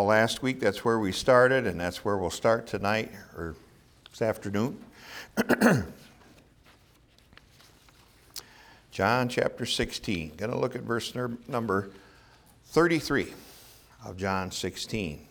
Well, last week that's where we started, and that's where we'll start tonight or this afternoon. John chapter 16. Going to look at verse number 33 of John 16.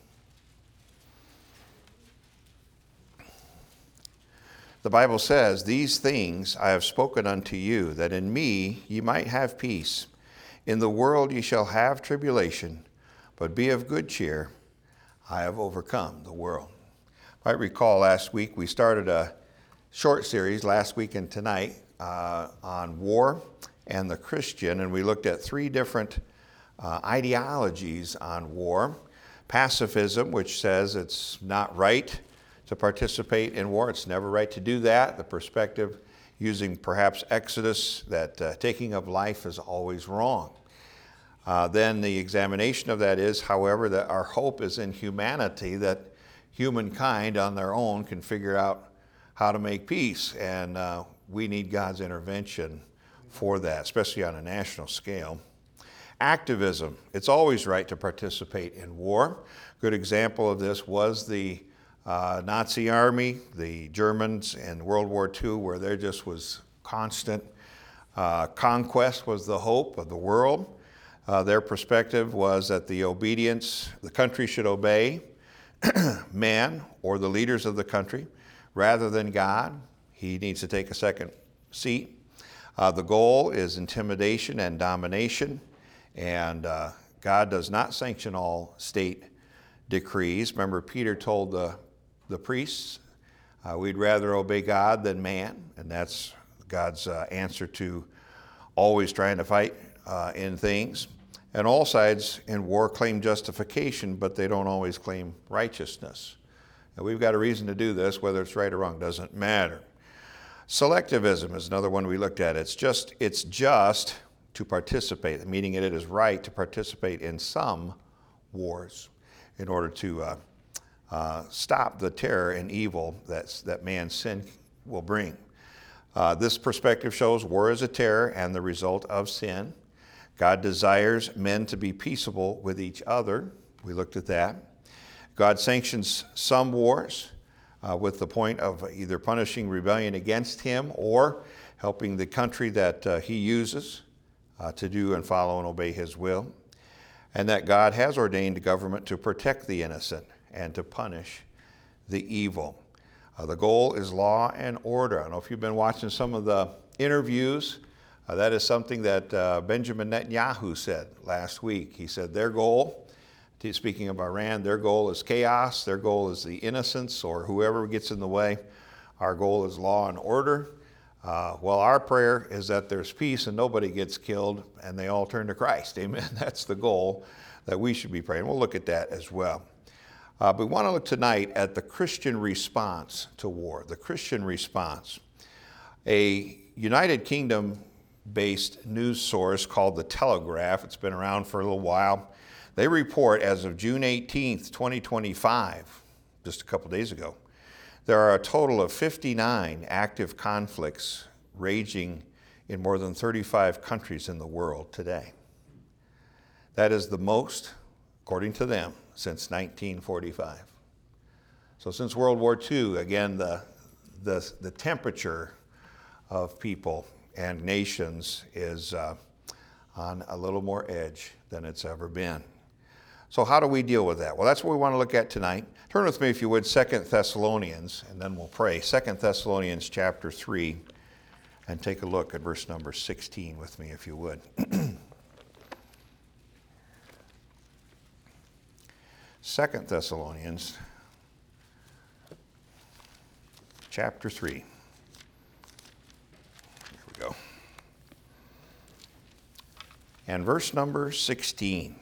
The Bible says, "These things I have spoken unto you, that in me ye might have peace. In the world ye shall have tribulation, but be of good cheer. I have overcome the world." You might recall last week we started a short series, last week and tonight, on war and the Christian, and we looked at three different ideologies on war. Pacifism, which says it's not right to participate in war. It's never right to do that. The perspective using perhaps Exodus, that taking of life is always wrong. Then the examination of that is, however, that our hope is in humanity, that humankind on their own can figure out how to make peace, and we need God's intervention for that, especially on a national scale. Activism. It's always right to participate in war. Good example of this was the Nazi army, the Germans in World War II, where there just was constant conquest was the hope of the world. Their perspective was that the country should obey man or the leaders of the country rather than God. He needs to take a second seat. The goal is intimidation and domination, and God does not sanction all state decrees. Remember, Peter told the priests, we'd rather obey God than man, and that's God's answer to always trying to fight in things. And all sides in war claim justification, but they don't always claim righteousness. And we've got a reason to do this, whether it's right or wrong, doesn't matter. Selectivism is another one we looked at. It's just to participate, meaning it is right to participate in some wars in order to stop the terror and evil that man's sin will bring. This perspective shows war is a terror and the result of sin. God desires men to be peaceable with each other. We looked at that. God sanctions some wars with the point of either punishing rebellion against him or helping the country that he uses to do and follow and obey his will. And that God has ordained government to protect the innocent and to punish the evil. The goal is law and order. I don't know if you've been watching some of the interviews. That is something that Benjamin Netanyahu said last week. He said their goal, speaking of Iran, their goal is chaos. Their goal is the innocents or whoever gets in the way. Our goal is law and order. Well, our prayer is that there's peace and nobody gets killed and they all turn to Christ. Amen. That's the goal that we should be praying. We'll look at that as well. But we want to look tonight at the Christian response to war, the Christian response. A United Kingdom-based news source called The Telegraph, it's been around for a little while, they report as of June 18th, 2025, just a couple days ago, there are a total of 59 active conflicts raging in more than 35 countries in the world today. That is the most, according to them, since 1945. So since World War II, again, the temperature of people and nations is on a little more edge than it's ever been. So how do we deal with that? Well, that's what we want to look at tonight. Turn with me, if you would, 2 Thessalonians, and then we'll pray. 2 Thessalonians chapter 3, and take a look at verse number 16 with me, if you would. 2 Thessalonians chapter 3. Here we go. And verse number 16.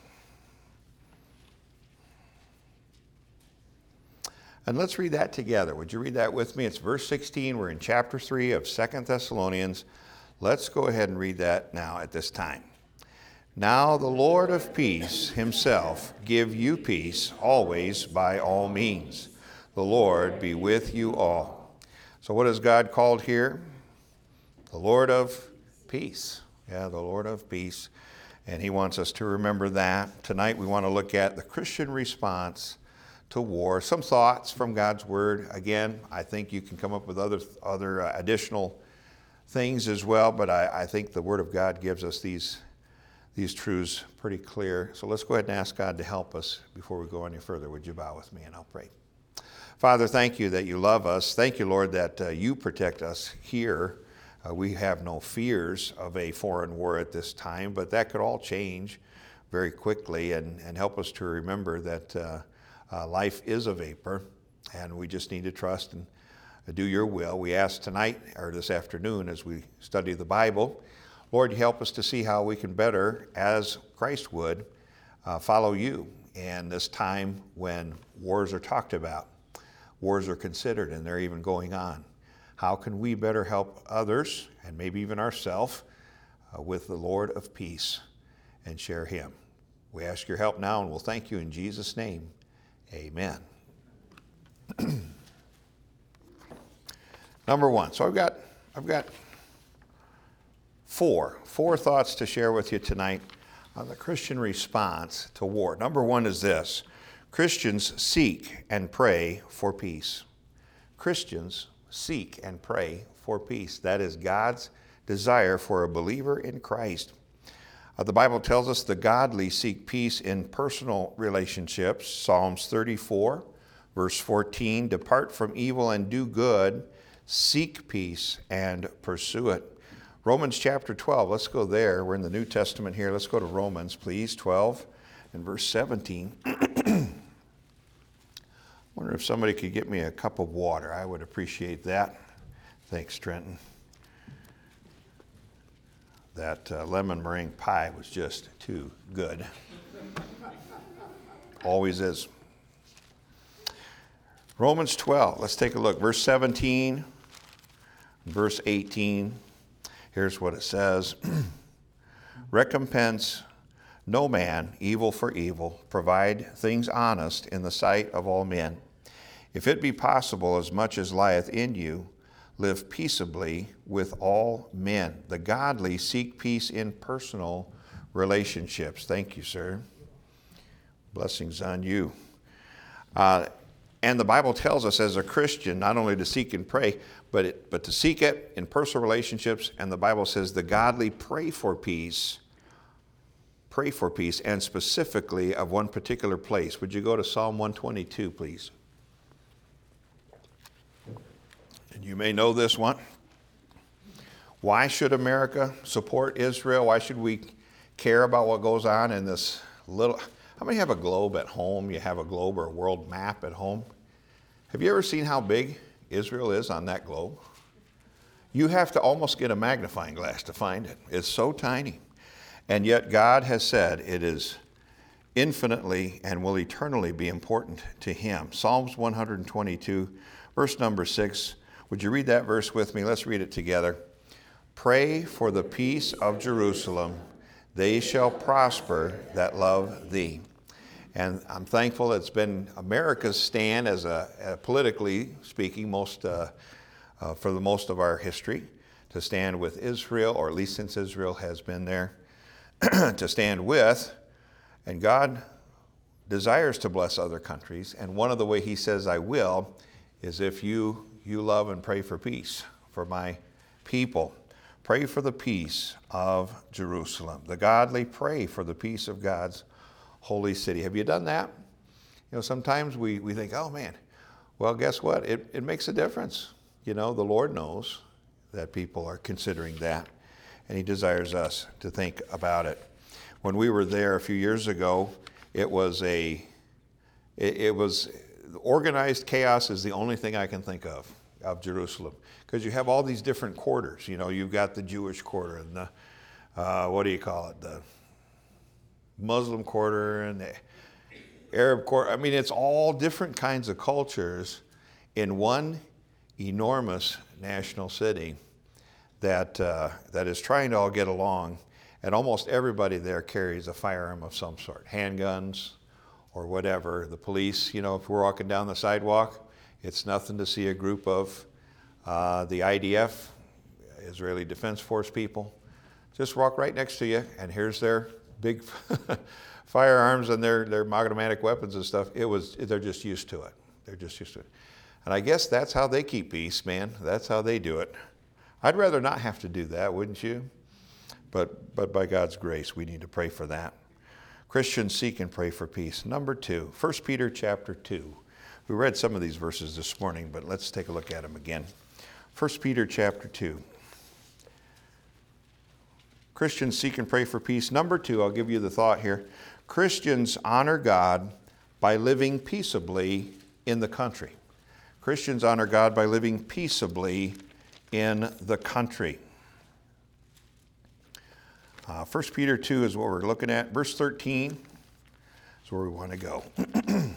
And let's read that together. Would you read that with me? It's verse 16. We're in chapter 3 of 2 Thessalonians. Let's go ahead and read that now at this time. Now the Lord of peace himself give you peace always by all means. The Lord be with you all. So what is God called here? The Lord of peace. Yeah, the Lord of peace. And he wants us to remember that. Tonight we want to look at the Christian response to war. Some thoughts from God's Word. Again, I think you can come up with other additional things as well, but I think the Word of God gives us these truths pretty clear. So let's go ahead and ask God to help us before we go any further. Would you bow with me and I'll pray. Father, thank you that you love us. Thank you, Lord, that you protect us here. We have no fears of a foreign war at this time, but that could all change very quickly, and help us to remember that life is a vapor, and we just need to trust and do your will. We ask tonight, or this afternoon, as we study the Bible, Lord, help us to see how we can better, as Christ would, follow you in this time when wars are talked about, wars are considered, and they're even going on. How can we better help others, and maybe even ourselves, with the Lord of peace and share him? We ask your help now, and we'll thank you in Jesus' name. Amen. Number one. So I've got four thoughts to share with you tonight on the Christian response to war. Number one is this: Christians seek and pray for peace. Christians seek and pray for peace. That is God's desire for a believer in Christ. The Bible tells us the godly seek peace in personal relationships. Psalms 34, verse 14, depart from evil and do good, seek peace and pursue it. Romans chapter 12, let's go there. We're in the New Testament here. Let's go to Romans, please, 12 and verse 17. I wonder if somebody could get me a cup of water. I would appreciate that. Thanks, Trenton. That lemon meringue pie was just too good. Always is. Romans 12, let's take a look. Verse 17, verse 18. Here's what it says. Recompense no man evil for evil. Provide things honest in the sight of all men. If it be possible, as much as lieth in you, live peaceably with all men. The godly seek peace in personal relationships. Thank you, sir. Blessings on you. And the Bible tells us as a Christian not only to seek and pray, but to seek it in personal relationships. And the Bible says the godly pray for peace, and specifically of one particular place. Would you go to Psalm 122, please? And you may know this one. Why should America support Israel? Why should we care about what goes on in this little... How many have a globe at home? You have a globe or a world map at home? Have you ever seen how big Israel is on that globe? You have to almost get a magnifying glass to find it. It's so tiny. And yet God has said it is infinitely and will eternally be important to him. Psalms 122, verse number 6. Would you read that verse with me? Let's read it together. Pray for the peace of Jerusalem. They shall prosper that love thee. And I'm thankful it's been America's stand as politically speaking, for the most of our history, to stand with Israel, or at least since Israel has been there, to stand with. And God desires to bless other countries. And one of the way he says, I will, is if you love and pray for peace for my people. Pray for the peace of Jerusalem. The godly pray for the peace of God's holy city. Have you done that? You know, sometimes we think, oh man, well, guess what? It makes a difference. You know, the Lord knows that people are considering that, and he desires us to think about it. When we were there a few years ago, it was organized chaos is the only thing I can think of Jerusalem, because you have all these different quarters. You know, you've got the Jewish quarter and the the Muslim quarter and the Arab quarter. I mean, it's all different kinds of cultures in one enormous national city that is trying to all get along, and almost everybody there carries a firearm of some sort, handguns or whatever. The police, you know, if we're walking down the sidewalk, it's nothing to see a group of the IDF, Israeli Defense Force people, just walk right next to you, and here's their big firearms and their automatic weapons and stuff. They're just used to it. They're just used to it. And I guess that's how they keep peace, man. That's how they do it. I'd rather not have to do that, wouldn't you? But by God's grace, we need to pray for that. Christians seek and pray for peace. Number 2, 1 Peter chapter 2. We read some of these verses this morning, but let's take a look at them again. 1 Peter chapter 2. Christians seek and pray for peace. Number 2, I'll give you the thought here. Christians honor God by living peaceably in the country. Christians honor God by living peaceably in the country. 1 Peter 2 is what we're looking at. Verse 13 is where we want to go. I'm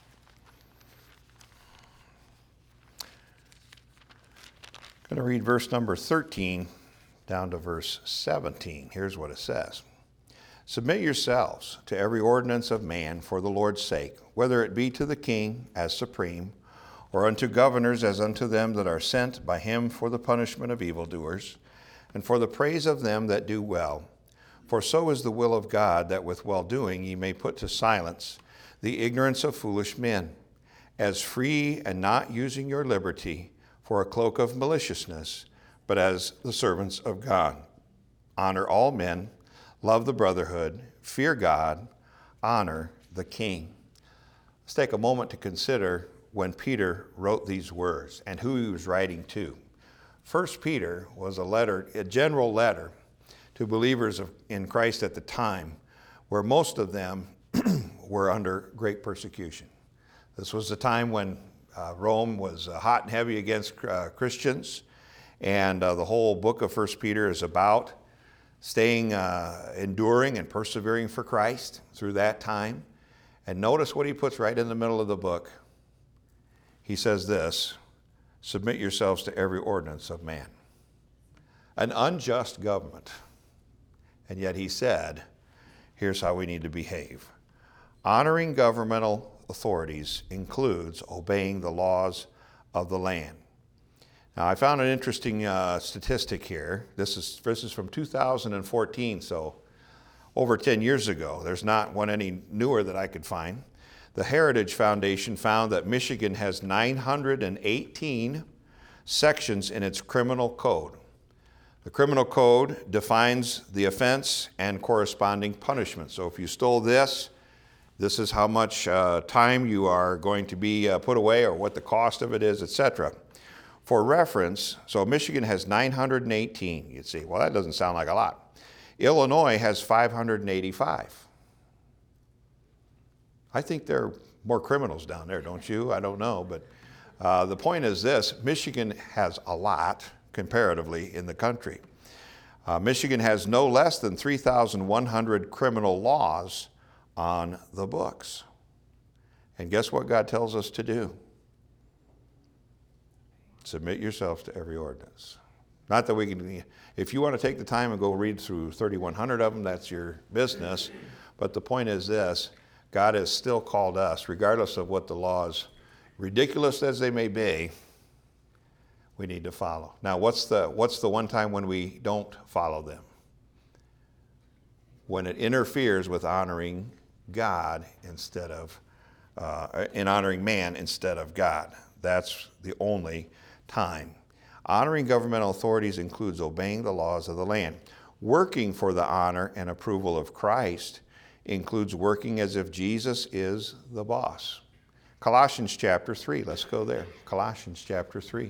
going to read verse number 13 down to verse 17. Here's what it says. Submit yourselves to every ordinance of man for the Lord's sake, whether it be to the king as supreme, or unto governors as unto them that are sent by him for the punishment of evildoers, and for the praise of them that do well. For so is the will of God, that with well-doing ye may put to silence the ignorance of foolish men, as free and not using your liberty for a cloak of maliciousness, but as the servants of God. Honor all men, love the brotherhood, fear God, honor the king. Let's take a moment to consider when Peter wrote these words and who he was writing to. 1 Peter was a general letter to believers in Christ at the time, where most of them were under great persecution. This was the time when Rome was hot and heavy against Christians, and the whole book of 1 Peter is about staying, enduring and persevering for Christ through that time. And notice what he puts right in the middle of the book. He says this, submit yourselves to every ordinance of man. An unjust government. And yet he said, here's how we need to behave. Honoring governmental authorities includes obeying the laws of the land. Now, I found an interesting statistic here. This is from 2014, so over 10 years ago. There's not one any newer that I could find. The Heritage Foundation found that Michigan has 918 sections in its criminal code. The criminal code defines the offense and corresponding punishment. So if you stole this is how much time you are going to be put away, or what the cost of it is, etc. For reference, so Michigan has 918. You'd say, well, that doesn't sound like a lot. Illinois has 585. I think there are more criminals down there, don't you? I don't know, but the point is this. Michigan has a lot comparatively in the country. Michigan has no less than 3,100 criminal laws on the books. And guess what God tells us to do? Submit yourselves to every ordinance. Not that we can, if you want to take the time and go read through 3,100 of them, that's your business. But the point is this, God has still called us, regardless of what the laws, ridiculous as they may be, we need to follow. Now, what's the one time when we don't follow them? When it interferes with honoring God instead of, in honoring man instead of God. That's the only time. Honoring governmental authorities includes obeying the laws of the land. Working for the honor and approval of Christ includes working as if Jesus is the boss. Colossians chapter 3, let's go there. Colossians chapter 3.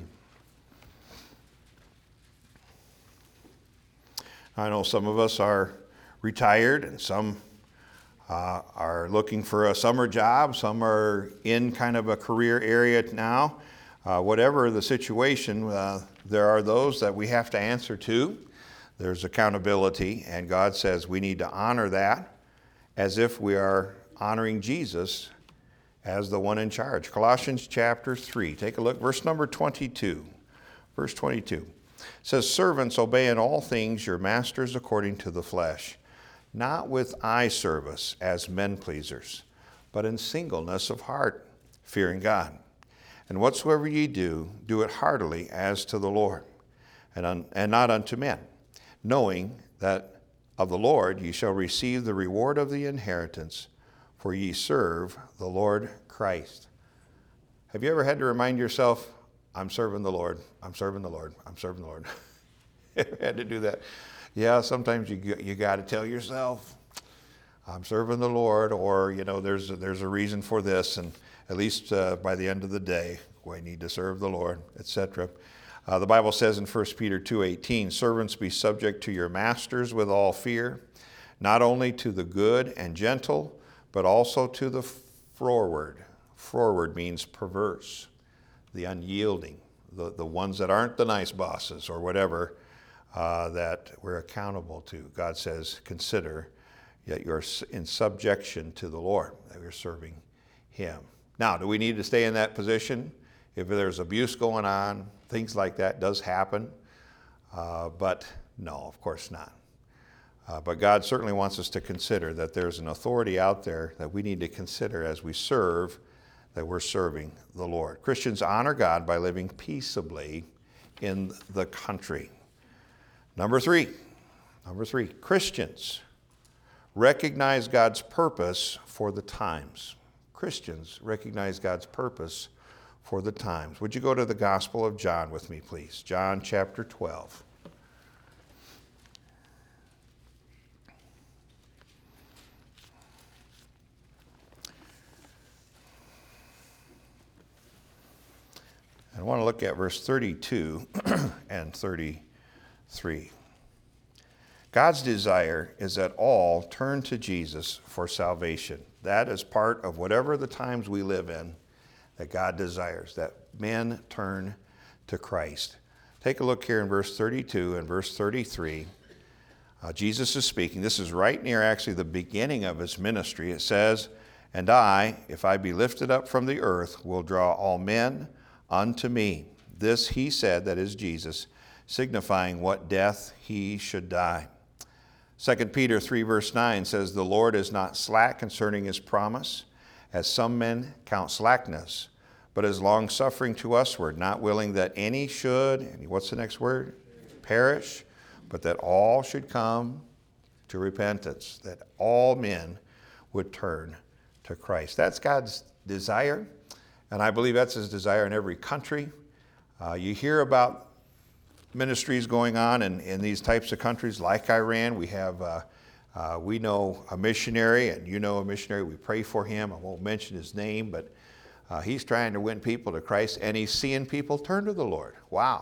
I know some of us are retired and some are looking for a summer job. Some are in kind of a career area now. Whatever the situation, there are those that we have to answer to. There's accountability, and God says we need to honor that as if we are honoring Jesus as the one in charge. Colossians chapter 3. Take a look, verse number 22. Verse 22. It says, servants, obey in all things your masters according to the flesh, not with eye service as men pleasers, but in singleness of heart, fearing God. And whatsoever ye do, do it heartily as to the Lord, and not unto men, knowing that of the Lord, ye shall receive the reward of the inheritance, for ye serve the Lord Christ. Have you ever had to remind yourself, I'm serving the Lord, I'm serving the Lord, I'm serving the Lord? Ever had to do that? Yeah, sometimes you got to tell yourself, I'm serving the Lord, or, there's a reason for this, and at least by the end of the day, we need to serve the Lord, etc. The Bible says in 1 Peter 2:18, servants, be subject to your masters with all fear, not only to the good and gentle, but also to the froward. Froward means perverse, the unyielding, the ones that aren't the nice bosses or whatever that we're accountable to. God says, consider that you're in subjection to the Lord, that you're serving Him. Now, do we need to stay in that position? If there's abuse going on, things like that does happen, but no, of course not. But God certainly wants us to consider that there's an authority out there that we need to consider as we serve, that we're serving the Lord. Christians honor God by living peaceably in the country. Number three, Christians recognize God's purpose for the times. Christians recognize God's purpose for the times. Would you go to the Gospel of John with me, please? John chapter 12. I want to look at verse 32 and 33. God's desire is that all turn to Jesus for salvation. That is part of whatever the times we live in, that God desires, that men turn to Christ. Take a look here in verse 32 and verse 33. Jesus is speaking. This is right near actually the beginning of his ministry. It says, and I, if I be lifted up from the earth, will draw all men unto me. This he said, that is Jesus, signifying what death he should die. 2 Peter 3 verse 9 says, the Lord is not slack concerning his promise, as some men count slackness, but is long-suffering to usward, not willing that any should, and what's the next word? Perish, but that all should come to repentance, that all men would turn to Christ. That's God's desire, and I believe that's his desire in every country. You hear about ministries going on in these types of countries like Iran. We know a missionary, and you know a missionary. We pray for him. I won't mention his name, but he's trying to win people to Christ, and he's seeing people turn to the Lord. Wow.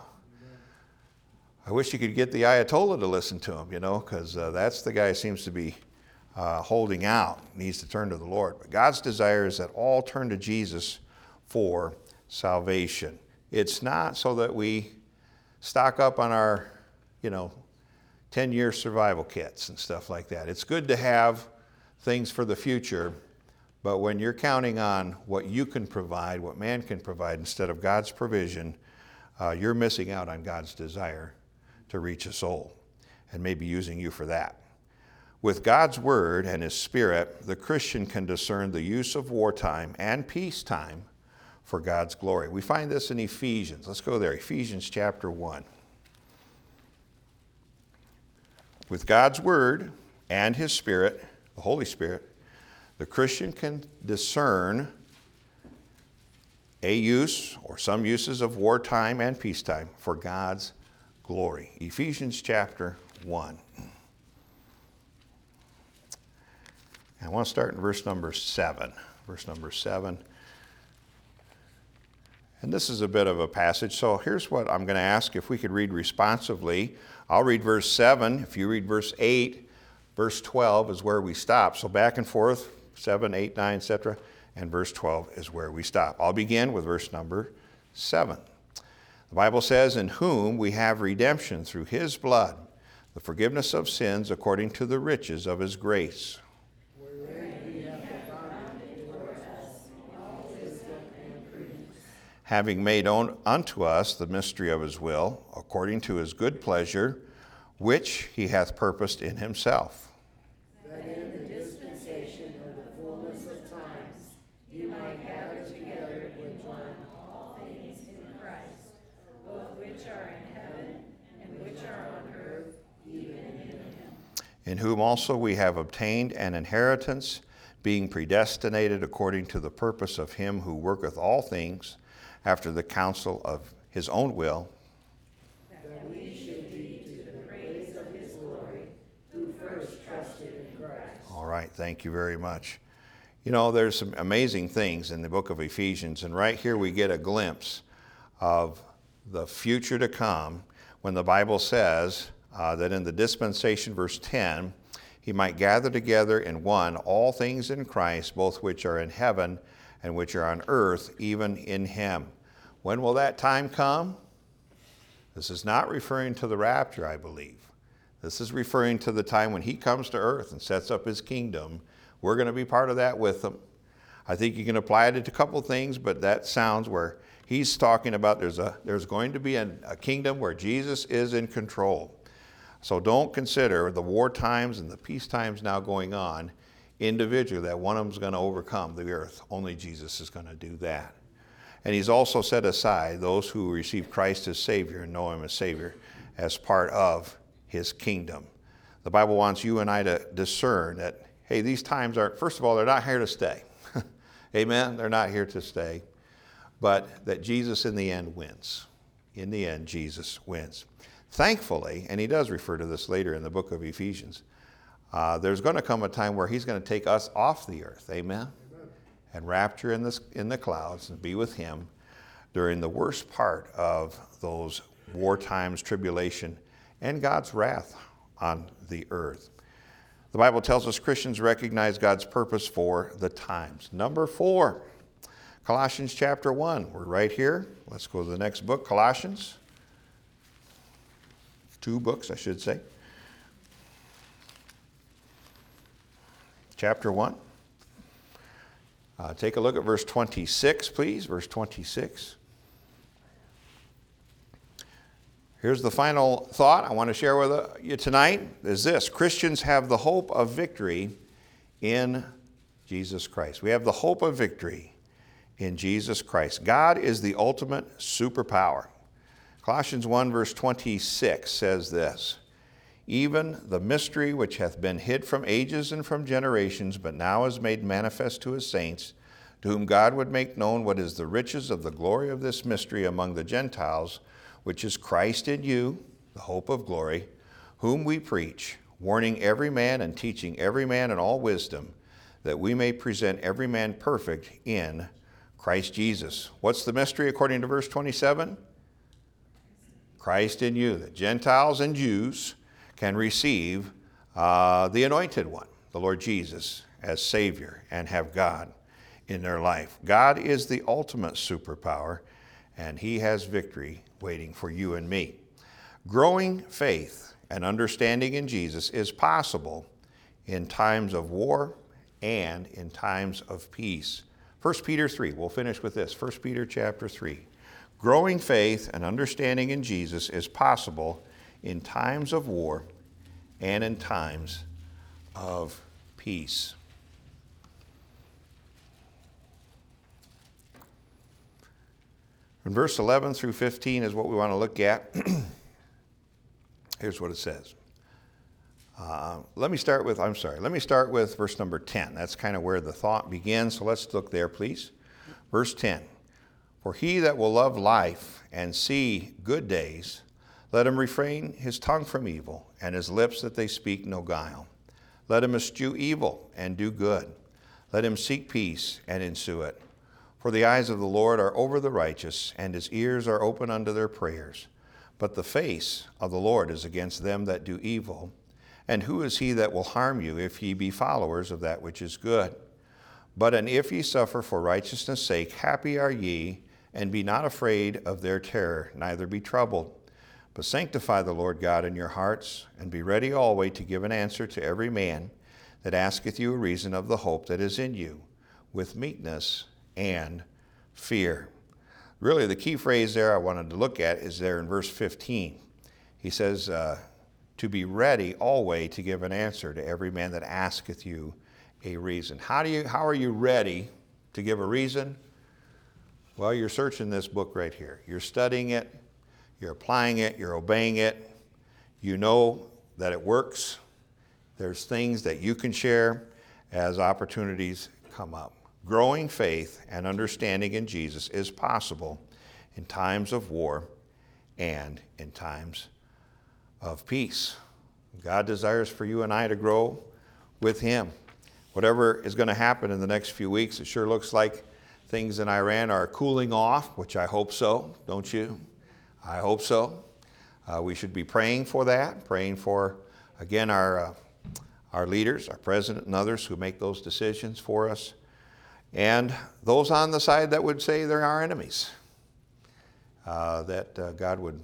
I wish you could get the Ayatollah to listen to him, because that's the guy who seems to be holding out, needs to turn to the Lord. But God's desire is that all turn to Jesus for salvation. It's not so that we stock up on our, 10-year survival kits and stuff like that. It's good to have things for the future, but when you're counting on what you can provide, what man can provide, instead of God's provision, you're missing out on God's desire to reach a soul and maybe using you for that. With God's word and his spirit, the Christian can discern the use of wartime and peacetime for God's glory. We find this in Ephesians. Let's go there. Ephesians chapter 1. With God's word and his spirit, the Holy Spirit, the Christian can discern a use or some uses of wartime and peacetime for God's glory. Ephesians chapter 1. And I want to start in verse number 7. Verse number 7. And this is a bit of a passage, so here's what I'm going to ask if we could read responsively. I'll read verse 7. If you read verse 8, verse 12 is where we stop. So back and forth, 7, 8, 9, etc. And verse 12 is where we stop. I'll begin with verse number 7. The Bible says, in whom we have redemption through his blood, the forgiveness of sins according to the riches of his grace. Having made unto us the mystery of his will, according to his good pleasure, which he hath purposed in himself. That in the dispensation of the fullness of times you might gather together in one all things in Christ, both which are in heaven and which are on earth, even in him. in whom also we have obtained an inheritance, being predestinated according to the purpose of him who worketh all things after the counsel of his own will, that we should be to the praise of his glory, who first trusted in Christ. All right, thank you very much. You know, there's some amazing things in the book of Ephesians, and right here we get a glimpse of the future to come when the Bible says that in the dispensation, verse 10, he might gather together in one all things in Christ, both which are in heaven and which are on earth, even in him. When will that time come? This is not referring to the rapture, I believe. This is referring to the time when he comes to earth and sets up his kingdom. We're going to be part of that with him. I think you can apply it to a couple things, but that sounds where he's talking about there's going to be a kingdom where Jesus is in control. So don't consider the war times and the peace times now going on individually that one of them is going to overcome the earth. Only Jesus is going to do that. And he's also set aside those who receive Christ as Savior and know him as Savior as part of his kingdom. The Bible wants you and I to discern that, hey, these times are, first of all, they're not here to stay. Amen? They're not here to stay. But that Jesus in the end wins. In the end, Jesus wins. Thankfully, and he does refer to this later in the book of Ephesians, there's going to come a time where he's going to take us off the earth. Amen? And rapture in the clouds and be with him during the worst part of those war times, tribulation, and God's wrath on the earth. The Bible tells us Christians recognize God's purpose for the times. Number 4, Colossians chapter 1. We're right here. Let's go to the next book, Colossians. 2 books, I should say. Chapter 1. Take a look at verse 26, please. Verse 26. Here's the final thought I want to share with you tonight is this. Christians have the hope of victory in Jesus Christ. We have the hope of victory in Jesus Christ. God is the ultimate superpower. Colossians 1 verse 26 says this, even the mystery which hath been hid from ages and from generations, but now is made manifest to his saints, to whom God would make known what is the riches of the glory of this mystery among the Gentiles, which is Christ in you, the hope of glory, whom we preach, warning every man and teaching every man in all wisdom, that we may present every man perfect in Christ Jesus. What's the mystery according to verse 27? Christ in you, that Gentiles and Jews can receive the Anointed One, the Lord Jesus, as Savior and have God in their life. God is the ultimate superpower, and he has victory waiting for you and me. Growing faith and understanding in Jesus is possible in times of war and in times of peace. 1 Peter 3, we'll finish with this. 1 Peter chapter 3. Growing faith and understanding in Jesus is possible in times of war and in times of peace. In verse 11 through 15 is what we want to look at. Here's what it says. Let me start with verse number 10. That's kind of where the thought begins, so let's look there, please. Verse 10. For he that will love life and see good days, let him refrain his tongue from evil, and his lips that they speak no guile. Let him eschew evil and do good. Let him seek peace and ensue it. For the eyes of the Lord are over the righteous, and his ears are open unto their prayers. But the face of the Lord is against them that do evil. And who is he that will harm you, if ye be followers of that which is good? But and if ye suffer for righteousness' sake, happy are ye, and be not afraid of their terror, neither be troubled. But sanctify the Lord God in your hearts, and be ready always to give an answer to every man that asketh you a reason of the hope that is in you, with meekness and fear. Really, the key phrase there I wanted to look at is there in verse 15. He says, to be ready always to give an answer to every man that asketh you a reason. How are you ready to give a reason? Well, you're searching this book right here. You're studying it, you're applying it, you're obeying it. You know that it works. There's things that you can share as opportunities come up. Growing faith and understanding in Jesus is possible in times of war and in times of peace. God desires for you and I to grow with Him. Whatever is going to happen in the next few weeks, it sure looks like things in Iran are cooling off, which I hope so, don't you? I hope so. We should be praying for that, praying for, again, our leaders, our president and others who make those decisions for us, and those on the side that would say they're our enemies, that God would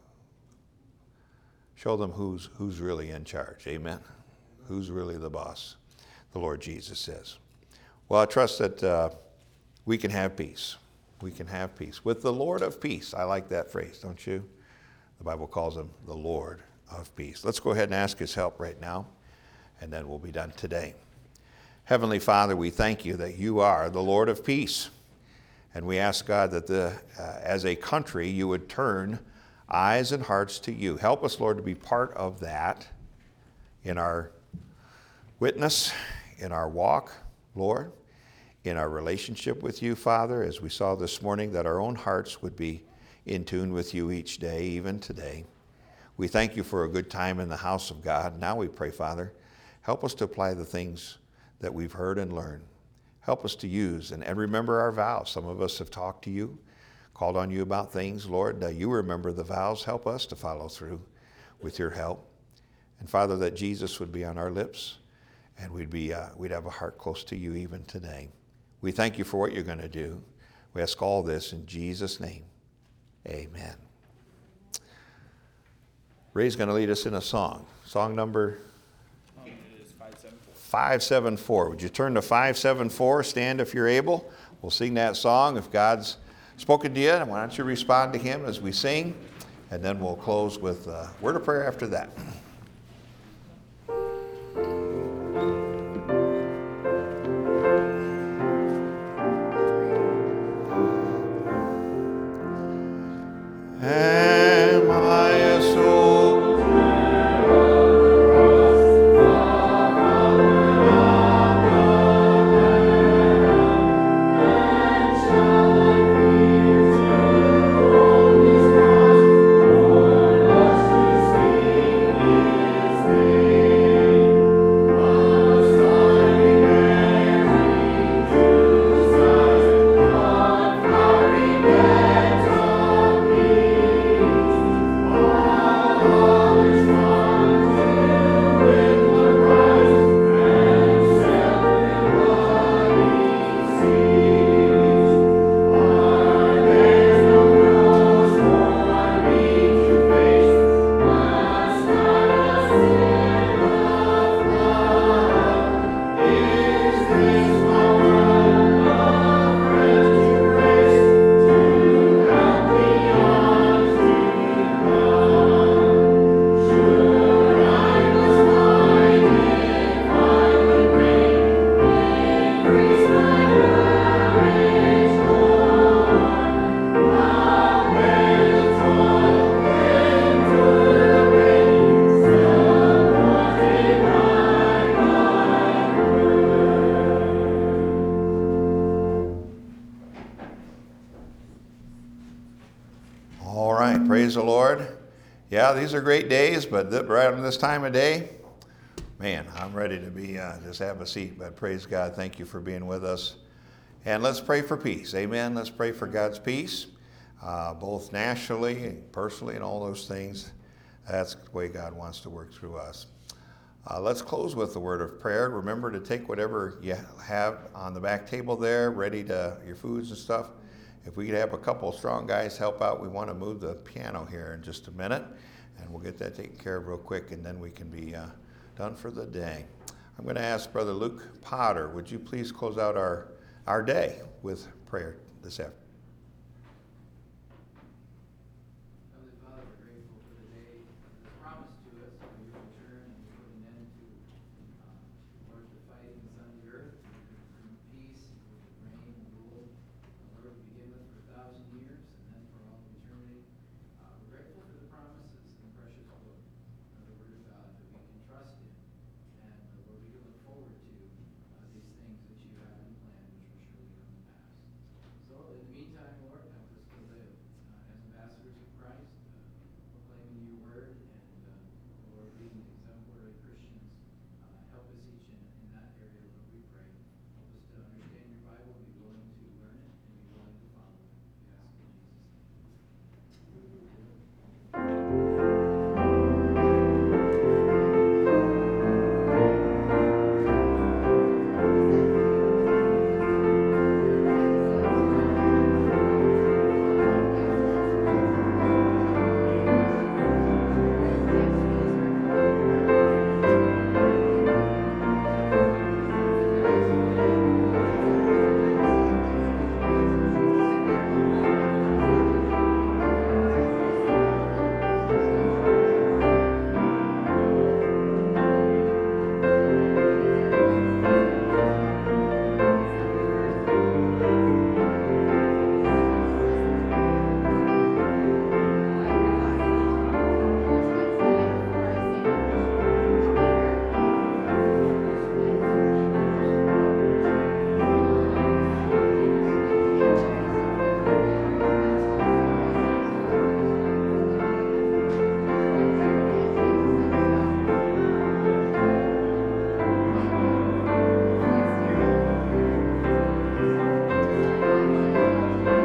show them who's really in charge. Amen. Who's really the boss, the Lord Jesus says. Well, I trust that we can have peace. We can have peace with the Lord of peace. I like that phrase, don't you? The Bible calls Him the Lord of peace. Let's go ahead and ask His help right now, and then we'll be done today. Heavenly Father, we thank You that You are the Lord of peace. And we ask, God, that as a country, You would turn eyes and hearts to You. Help us, Lord, to be part of that in our witness, in our walk, Lord, in our relationship with You, Father, as we saw this morning, that our own hearts would be in tune with You each day, even today. We thank You for a good time in the house of God. Now we pray, Father, help us to apply the things that we've heard and learned. Help us to use and remember our vows. Some of us have talked to You, called on You about things. Lord, You remember the vows. Help us to follow through with Your help. And Father, that Jesus would be on our lips, and we'd have a heart close to You even today. We thank You for what You're going to do. We ask all this in Jesus' name. Amen. Ray's going to lead us in a song. Song number 574. Would you turn to 574? Stand if you're able. We'll sing that song. If God's spoken to you, why don't you respond to Him as we sing? And then we'll close with a word of prayer after that. Am I a soul? All right, praise the Lord. Yeah, these are great days, but right on this time of day, man, I'm ready to be, just have a seat. But praise God, thank You for being with us. And let's pray for peace, amen. Let's pray for God's peace, both nationally and personally and all those things. That's the way God wants to work through us. Let's close with the word of prayer. Remember to take whatever you have on the back table there, ready to, your foods and stuff. If we could have a couple of strong guys help out, we want to move the piano here in just a minute, and we'll get that taken care of real quick, and then we can be done for the day. I'm going to ask Brother Luke Potter, would you please close out our day with prayer this afternoon?